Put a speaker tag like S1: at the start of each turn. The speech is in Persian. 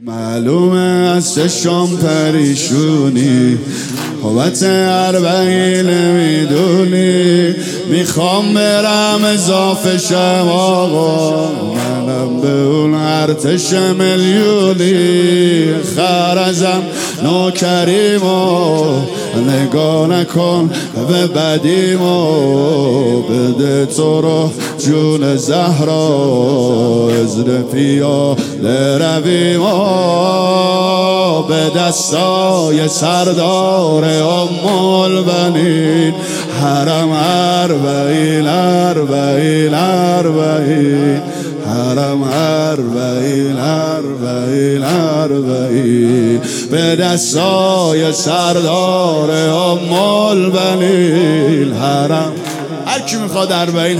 S1: معلومه از چشم پریشونی قوت اربعین میدونی. میخوام برم اضافه شم آقا، منم به اون ارتش میلیونی. خرزم نوکریمو نگاه نکن به بدیمو، بده تو رو جون زهرا ازر پیاده رویمو. به دستای سردار ام البنین حرم اربعین اربعین اربعین، حرم اربعین اربعین اربعین. به دستای سردار ام البنین حرم. هر کی میخواد اربعین